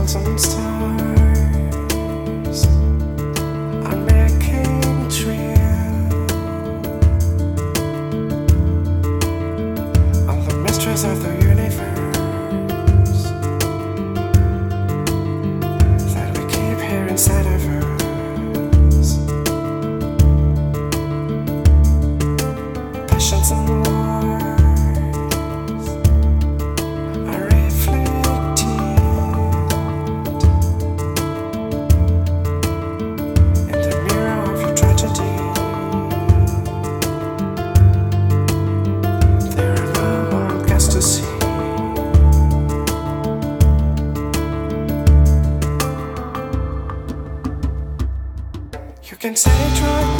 thousand stars are making trail. All the mysteries of the universe that we keep here inside of us. Passions and wars are reflected in the mirror of your tragedy. There are no more guests to see. You can say try